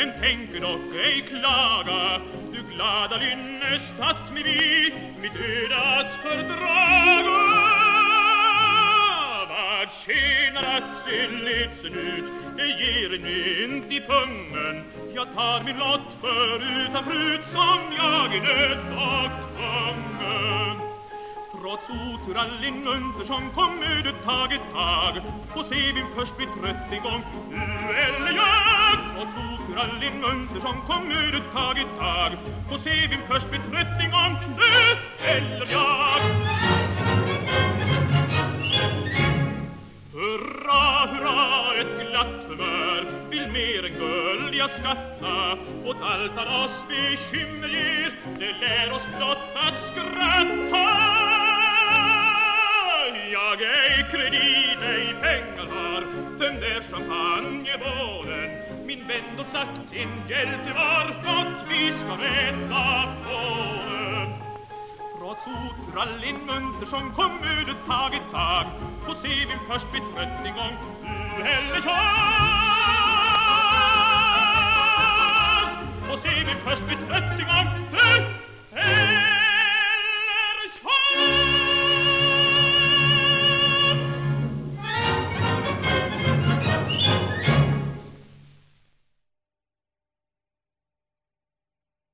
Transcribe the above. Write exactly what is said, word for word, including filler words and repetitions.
men tänker dock ej klaga. Du glada lynne statt mig vid mitt öde att fördraga. Vad tjänar att se ledsen ut, det ger en mynt i pungen. Jag tar min lott för utan frut som jag i nöd och tvungen. Trots otur allin munter som kom ödet tag ett tag, få se vem först blir trött en gång, du eller jag. Trots otur allin munter som kom ödet tag ett tag, få se vem först blir trött en gång, du eller jag. Hurra, hurra, ett glatt humör vill mer än guld jag skatta. Åt allt av oss bekymmer ger, det lär oss blott att skratta. Jag ej kredit, ej pengar har, töm där champagnebålen. Min vän då sagt en hjälte var, gott vi ska rädda Polen. Trots otur allin munter som kom ödet tag ett tag, få se vem först blir trött en gång, du eller jag. Få se vem först blir trött en gång, du